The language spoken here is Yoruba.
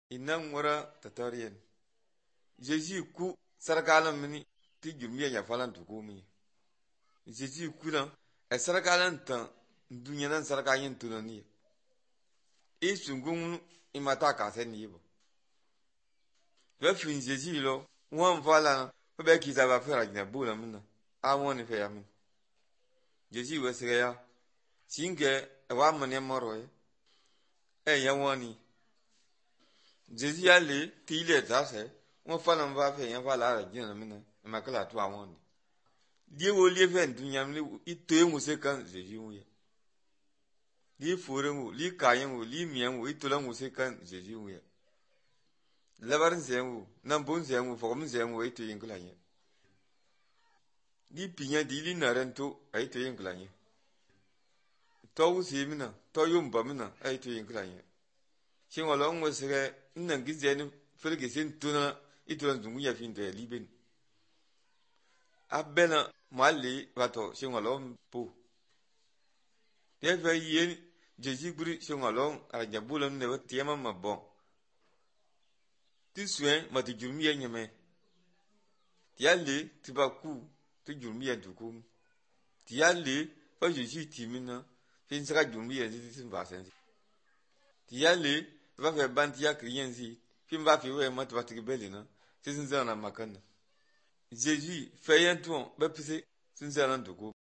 inang wara tatarien Jésus ku sarkalan mini ti jurmiya ya falan to komi Jésus ku na e sarkalan tan dunya nan sarkayin tunani e sungun imata ka sen yibo ba fin Jésus lo wan fala ba ki za ba fera gina bula minna a woni fe yamin Jésus wesere ya singe e wa mane moro e ya woni Jésus ale ti le dase wọ́n fọ́nà bá fẹ́ yẹn fà lára jìnnà mí náà ìmọ̀kànlá tó àwọn ni. Díẹ̀ wo lié fẹ́ ntúnyàm lé ìtò yẹn wò sé kan Jésus wò yẹ. Lié fòrè wò, lié kàyẹn wò, lié mìẹn wò, ìtò lẹ́n wò sé kan Jésus wò yẹ. Lẹ́bàrì nsẹ̀yìn wò, nàmbó nsẹ̀yìn wò, fọ̀kọ̀m nsẹ̀yìn wò, ìtò yẹn kìlà yẹ. Lié pìnyẹn di lié nàrẹ̀ ntó, ìtò yẹn kìlà yẹ. Tọ́ wò sé mi náà, tọ́ yóò mbà mi náà, ìtò yẹn kìlà yẹ. Ṣé wọn lọ ń wọ sẹ́kẹ̀ nnàngísẹ́ ni fẹ́lẹ́ kẹsẹ́ ntona ituan zungu ya fin de liben abena mali wato shingolom po ye fa yen Jésus buri shingolom ara jabulam ne watiema mabon ti suen mati jurmi ya nyame ti alle ti baku ti jurmi ya dukum ti alle fa Jésus timina fin saka jurmi ya ti ba sensi ti alle va fe banti ya kriyensi fin va fi we mat batiki belina c'est sincère na makana Jésus fait un tour ba pise sincère na duko